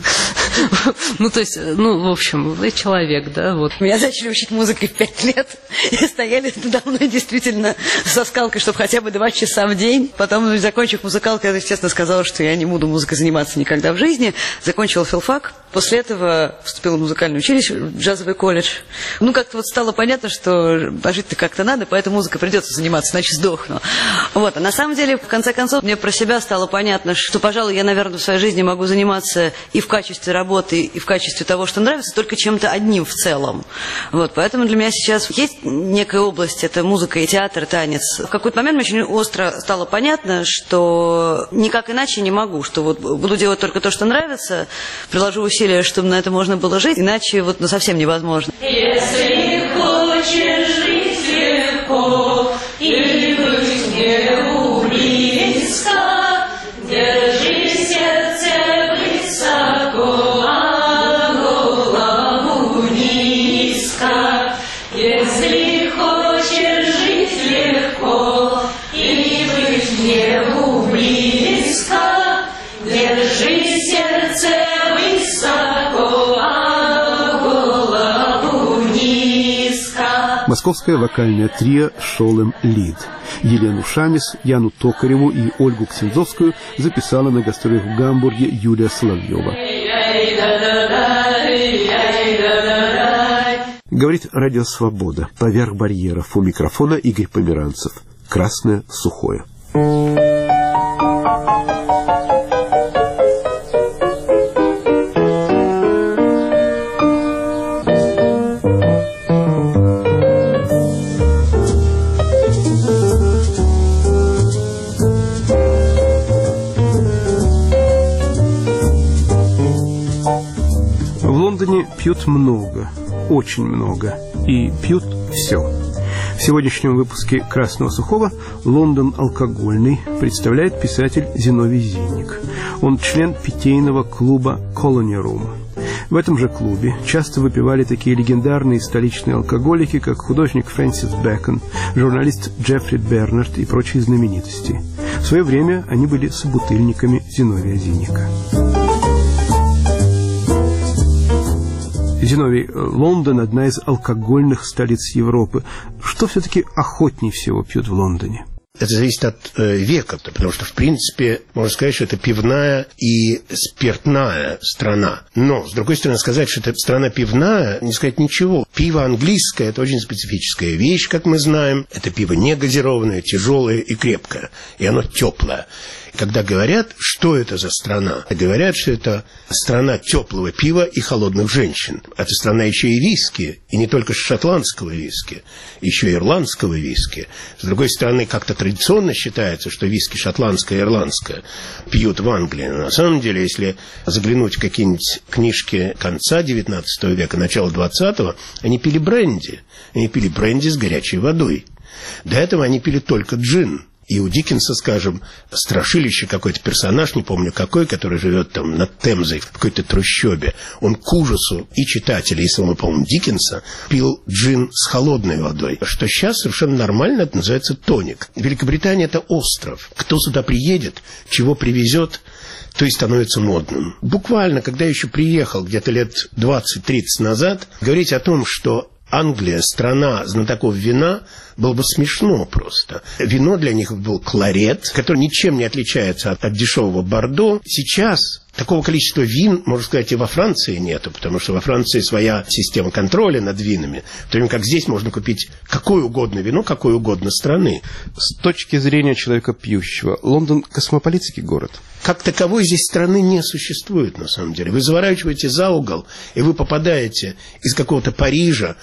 Ну, то есть, в общем, человек, да, вот. Меня начали учить музыкой в 5 лет. И стояли надо мной действительно со скалкой, чтобы хотя бы 2 часа в день. Потом, закончив музыкалку, я, естественно, сказала, что я не буду музыкой заниматься никогда в жизни. Закончила филфак. После этого поступила в музыкальное училище, в джазовый колледж. Как-то вот стало понятно, что пожить-то как-то надо, поэтому музыкой придется заниматься, иначе сдохну. Вот. А на самом деле, в конце концов, мне про себя стало понятно, что, пожалуй, я, наверное, в своей жизни могу заниматься и в качестве работы, и в качестве того, что нравится, только чем-то одним в целом. Вот. Поэтому для меня сейчас есть некая область, это музыка и театр, и танец. В какой-то момент мне очень остро стало понятно, что никак иначе не могу, что вот буду делать только то, что нравится, приложу усилия, чтобы на это можно было жить, иначе совсем невозможно. Если хочешь жить легко и быть не близко, держи сердце высоко, а голову низко. Если хочешь жить легко и быть не близко, держи сердце высоко, а голову низко. Московское вокальное трио «Шолем Лид». Елену Шамис, Яну Токареву и Ольгу Ксензовскую записала на гастролях в Гамбурге Юлия Соловьева. Говорит Радио Свобода. Поверх барьеров. У микрофона Игорь Померанцев. Красное сухое. В Лондоне пьют много, очень много, и пьют все. В сегодняшнем выпуске «Красного сухого» «Лондон алкогольный» представляет писатель Зиновий Зинник. Он член питейного клуба «Colony Room». В этом же клубе часто выпивали такие легендарные столичные алкоголики, как художник Фрэнсис Бэкон, журналист Джеффри Бернард и прочие знаменитости. В свое время они были собутыльниками Зиновия Зинника. Зиновий, Лондон – одна из алкогольных столиц Европы. Что все-таки охотнее всего пьют в Лондоне? это зависит от века, потому что, в принципе, можно сказать, что это пивная и спиртная страна. Но, с другой стороны, сказать, что это страна пивная, не сказать ничего. Пиво английское – это очень специфическая вещь, как мы знаем. Это пиво не газированное, тяжелое и крепкое, и оно теплое. Когда говорят, что это за страна, говорят, что это страна теплого пива и холодных женщин. Это страна еще и виски, и не только шотландского виски, еще и ирландского виски. С другой стороны, как-то традиционно считается, что виски шотландское и ирландское пьют в Англии. Но на самом деле, если заглянуть в какие-нибудь книжки конца XIX века, начала XX, они пили бренди. Они пили бренди с горячей водой. До этого они пили только джин. И у Диккенса, скажем, страшилище какой-то персонаж, не помню какой, который живет там над Темзой в какой-то трущобе, он к ужасу и читателей, и самого, по-моему, Диккенса пил джин с холодной водой, что сейчас совершенно нормально, это называется тоник. Великобритания – это остров. Кто сюда приедет, чего привезет, то и становится модным. Буквально, когда я еще приехал где-то лет 20-30 назад, говорить о том, что Англия – страна знатоков вина, было бы смешно просто. Вино для них был кларет, который ничем не отличается от дешевого бордо. Сейчас такого количества вин, можно сказать, и во Франции нету, потому что во Франции своя система контроля над винами, в то время как здесь можно купить какое угодно вино, какой угодно страны. С точки зрения человека пьющего, Лондон – космополитский город? Как таковой здесь страны не существует, на самом деле. Вы заворачиваете за угол, и вы попадаете из какого-то Парижа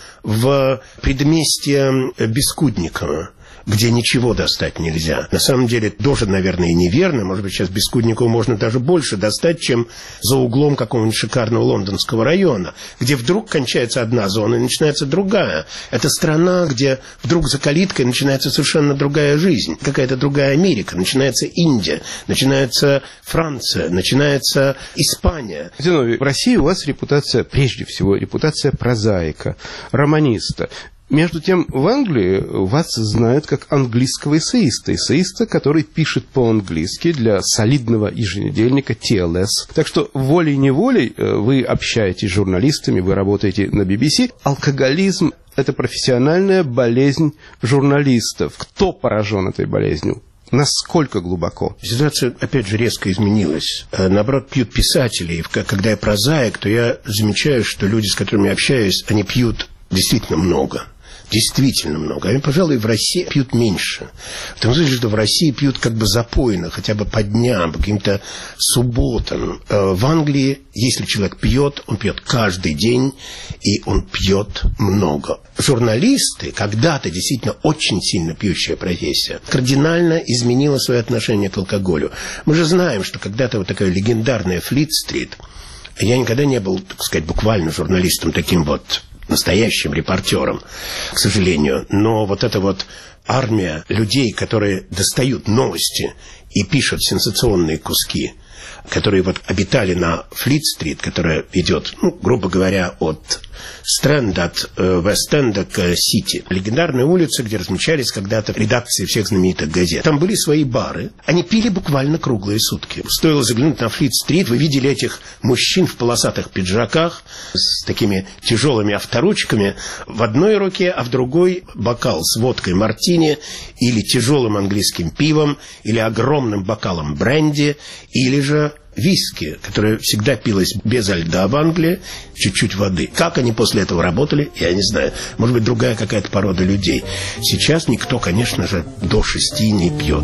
в предместье Бескудникова, где ничего достать нельзя. На самом деле, тоже, наверное, и неверно. Может быть, сейчас Бескудникову можно даже больше достать, чем за углом какого-нибудь шикарного лондонского района, где вдруг кончается одна зона и начинается другая. Это страна, где вдруг за калиткой начинается совершенно другая жизнь, какая-то другая Америка. Начинается Индия, начинается Франция, начинается Испания. Зиновий, в России у вас репутация, прежде всего, репутация прозаика, романиста. Между тем, в Англии вас знают как английского эссеиста, который пишет по-английски для солидного еженедельника TLS. Так что волей-неволей вы общаетесь с журналистами, вы работаете на BBC. Алкоголизм – это профессиональная болезнь журналистов. Кто поражен этой болезнью? Насколько глубоко? Ситуация, опять же, резко изменилась. Наоборот, пьют писатели. И когда я прозаик, то я замечаю, что люди, с которыми я общаюсь, они пьют действительно много. Действительно много. Они, пожалуй, в России пьют меньше. В том смысле, что в России пьют как бы запойно, хотя бы по дням, по каким-то субботам. В Англии, если человек пьет, он пьет каждый день, и он пьет много. Журналисты, когда-то действительно очень сильно пьющая профессия, кардинально изменила свое отношение к алкоголю. Мы же знаем, что когда-то вот такая легендарная Флит-стрит, я никогда не был, так сказать, буквально журналистом таким вот настоящим репортером, к сожалению. Но вот эта вот армия людей, которые достают новости и пишут сенсационные куски, которые вот обитали на Флит-стрит, которая идет, грубо говоря, от Стрэнда, от Вест-Энда к Сити. Легендарная улица, где размещались когда-то редакции всех знаменитых газет. Там были свои бары. Они пили буквально круглые сутки. Стоило заглянуть на Флит-стрит, вы видели этих мужчин в полосатых пиджаках с такими тяжелыми авторучками в одной руке, а в другой бокал с водкой мартини или тяжелым английским пивом, или огромным бокалом бренди, или же виски, которое всегда пилось без льда в Англии, чуть-чуть воды. Как они после этого работали, я не знаю. Может быть, другая какая-то порода людей. Сейчас никто, конечно же, до 6 не пьет.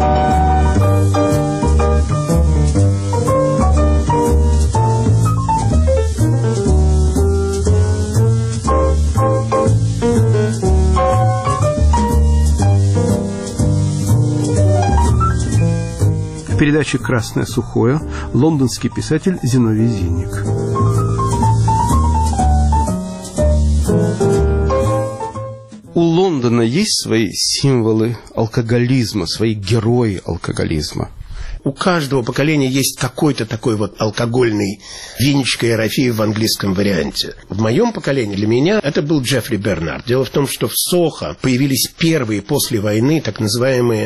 В передаче «Красное сухое» лондонский писатель Зиновий Зинник. У Лондона есть свои символы алкоголизма, свои герои алкоголизма? У каждого поколения есть какой-то такой вот алкогольный Винечка Ерофеев в английском варианте. В моем поколении, для меня, это был Джеффри Бернард. Дело в том, что в Сохо появились первые после войны так называемые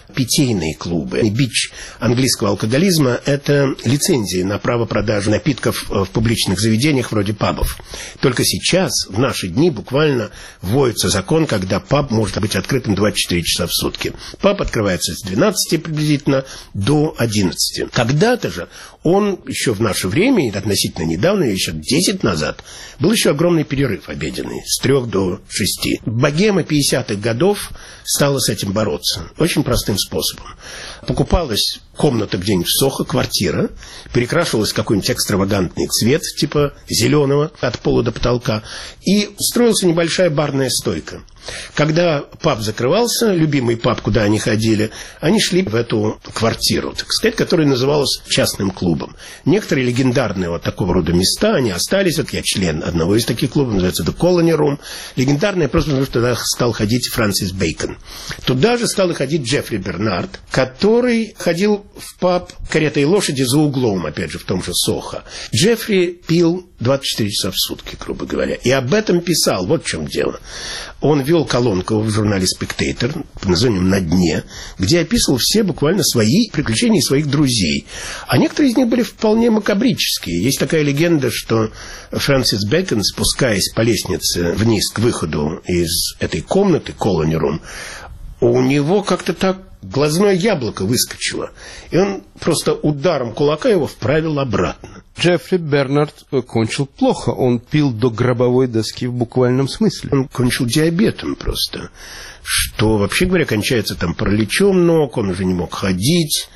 питейные клубы. Бич английского алкоголизма – это лицензии на право продажи напитков в публичных заведениях вроде пабов. Только сейчас, в наши дни, буквально вводится закон, когда паб может быть открытым 24 часа в сутки. Паб открывается с 12 приблизительно до 11. Когда-то же он еще в наше время, относительно недавно, еще 10 назад, был еще огромный перерыв обеденный с 3 до 6. Богема 50-х годов стала с этим бороться очень простым способом. Покупалась комната где-нибудь в Сохо, квартира, перекрашивалась в какой-нибудь экстравагантный цвет, типа зеленого, от пола до потолка, и строилась небольшая барная стойка. Когда паб закрывался, любимый паб, куда они ходили, они шли в эту квартиру, так сказать, которая называлась частным клубом. Некоторые легендарные вот такого рода места, они остались. Вот я член одного из таких клубов, называется The Colony Room. Легендарная просто потому, что туда стал ходить Фрэнсис Бэйкон. Туда же стал ходить Джеффри Бернард, который ходил в паб «Карета и лошади» за углом, опять же, в том же Сохо. Джеффри пил 24 часа в сутки, грубо говоря. И об этом писал. Вот в чем дело. Он вел колонку в журнале «Спектейтор» под названием «На дне», где описывал все буквально свои приключения своих друзей. А некоторые из них были вполне макабрические. Есть такая легенда, что Фрэнсис Бэкон, спускаясь по лестнице вниз к выходу из этой комнаты, Colony Room, у него как-то так глазное яблоко выскочило. И он просто ударом кулака его вправил обратно. Джеффри Бернард кончил плохо. Он пил до гробовой доски в буквальном смысле. Он кончил диабетом просто. Что, вообще говоря, кончается там параличом ног, он уже не мог ходить.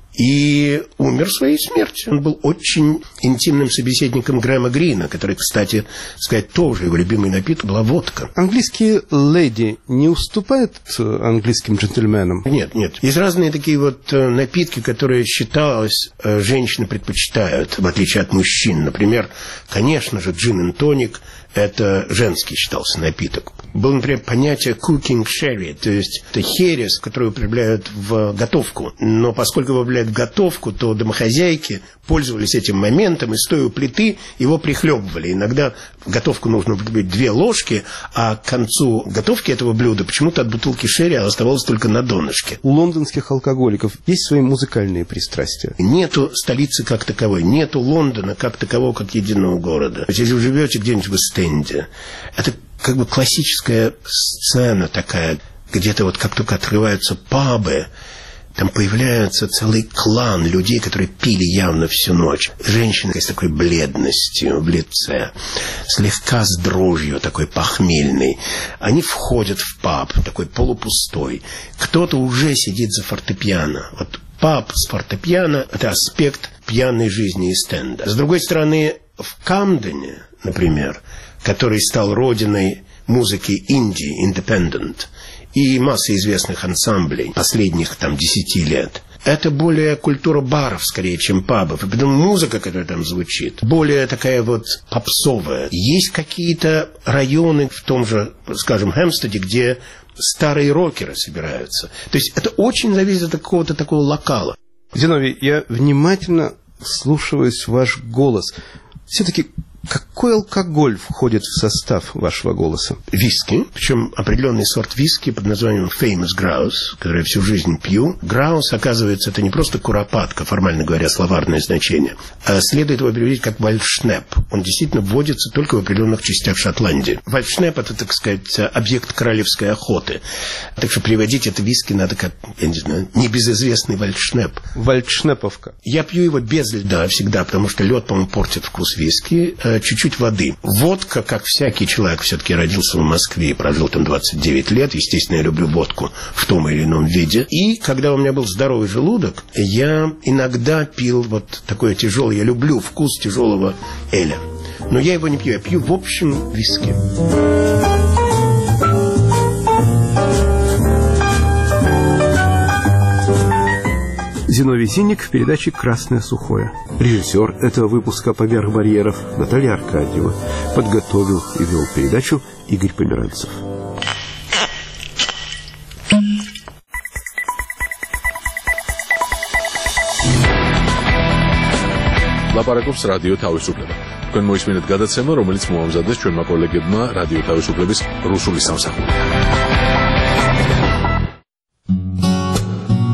И умер своей смертью. Он был очень интимным собеседником Грэма Грина, который, кстати, сказать, тоже его любимый напиток была водка. Английские леди не уступают английским джентльменам? Нет, нет. Есть разные такие вот напитки, которые, считалось, женщины предпочитают, в отличие от мужчин. Например, конечно же, джин и тоник – это женский считался напиток. Было, например, понятие cooking sherry, то есть это херес, который употребляют в готовку. Но поскольку его употребляют в готовку, то домохозяйки пользовались этим моментом и, стоя у плиты, его прихлебывали. Иногда в готовку нужно употребить 2 ложки, а к концу готовки этого блюда почему-то от бутылки шерри оставалось только на донышке. У лондонских алкоголиков есть свои музыкальные пристрастия? Нету столицы как таковой, нету Лондона как такового, как единого города. Если вы живете где-нибудь в Эст-Энде, это как бы классическая сцена такая, где-то вот как только открываются пабы, там появляется целый клан людей, которые пили явно всю ночь. Женщины с такой бледностью в лице, слегка с дрожью, такой похмельной. Они входят в паб, такой полупустой. Кто-то уже сидит за фортепиано. Вот паб с фортепиано – это аспект пьяной жизни Эст-Энда. С другой стороны, в Камдене, например, который стал родиной музыки инди, индепендент, и масса известных ансамблей последних там 10 лет. Это более культура баров, скорее, чем пабов. И потом музыка, которая там звучит, более такая вот попсовая. Есть какие-то районы в том же, скажем, Хэмпстеде, где старые рокеры собираются. То есть это очень зависит от какого-то такого локала. Зиновий, я внимательно вслушиваюсь в ваш голос. Все-таки какой алкоголь входит в состав вашего голоса? Виски, причем определенный сорт виски под названием Famous Grouse, который я всю жизнь пью. Граус, оказывается, это не просто куропатка, формально говоря, словарное значение, а следует его переводить как вальшнеп. Он действительно вводится только в определенных частях Шотландии. Вальшнеп – это, так сказать, объект королевской охоты. Так что переводить это виски надо как, я не знаю, небезызвестный вальшнеп. Вальшнеповка. Я пью его без льда всегда, потому что лед, по-моему, портит вкус виски. Чуть-чуть воды. Водка, как всякий человек, все-таки родился в Москве и прожил там 29 лет. Естественно, я люблю водку в том или ином виде. И когда у меня был здоровый желудок, я иногда пил вот такое тяжелое. Я люблю вкус тяжелого эля. Но я его не пью. Я пью, в общем, виски. Зиновий Синик в передаче «Красное сухое». Режиссер этого выпуска «Поверх барьеров» Наталья Аркадьева. Подготовил и вел передачу Игорь Померанцев. ლაპარაკობს რადიო თავისუფლება. თქვენ მოისმინეთ გადაცემა, რომელიც მოამზადეს ჩვენმა კოლეგებმა რადიო თავისუფლების რუსული სამსახურიდან.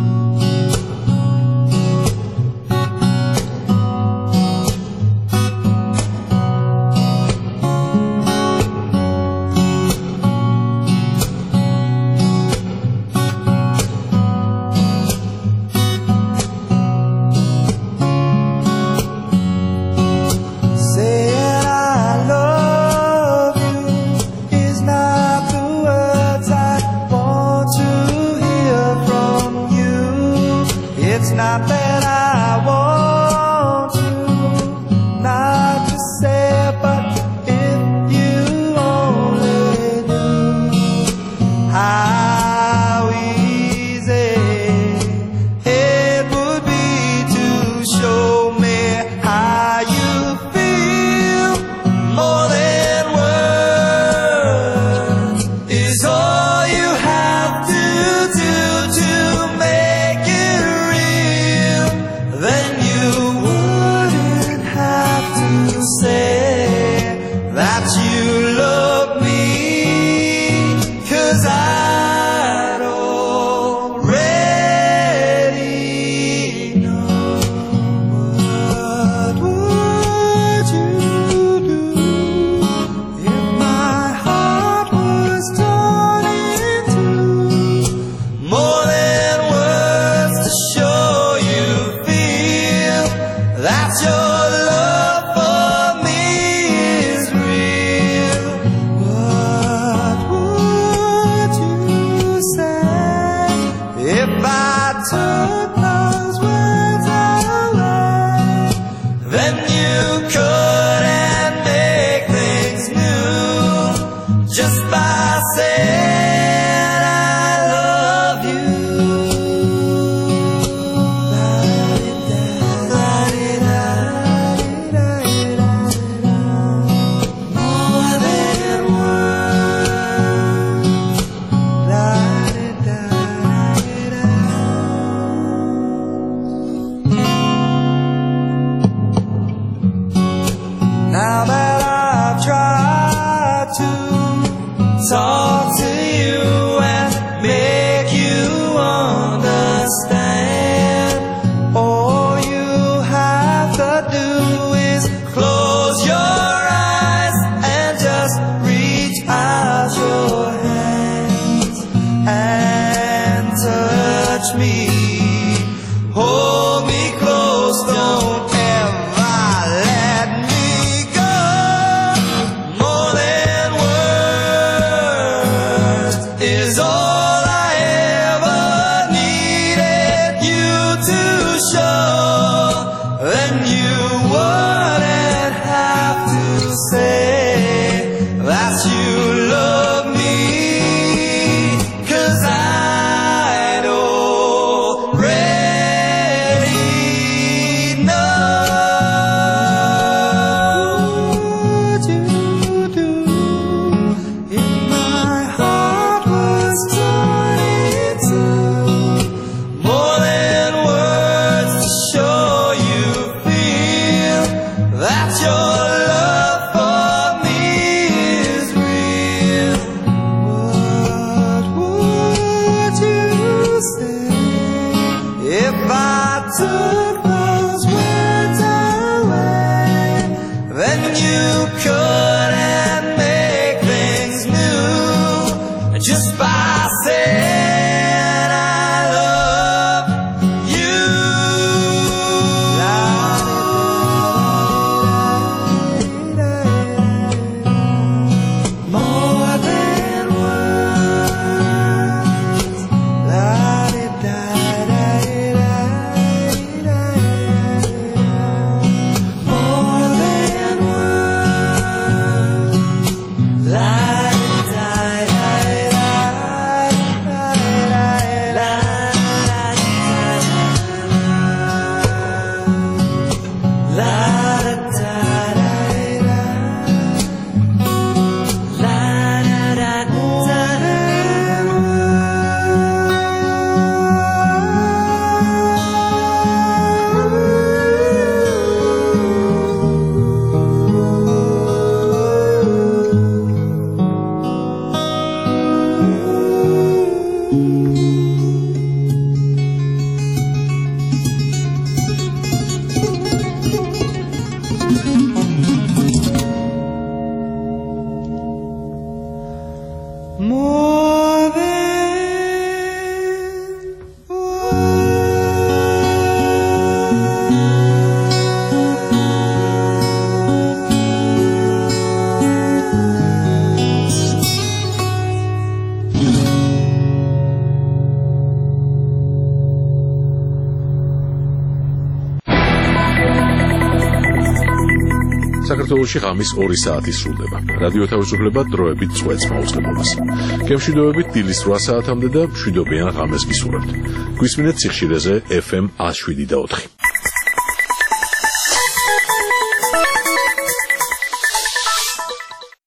საქართველოში ღამის 2 საათი სრულდება. რადიო თავისუფლება დროებით წვეთს მაუწყებლობას. გემშვიდობებით დილის 8 საათამდე და მშვიდობიან ღამეს გისურვებთ. გვისმინეთ სიხშირეზე FM 107.4.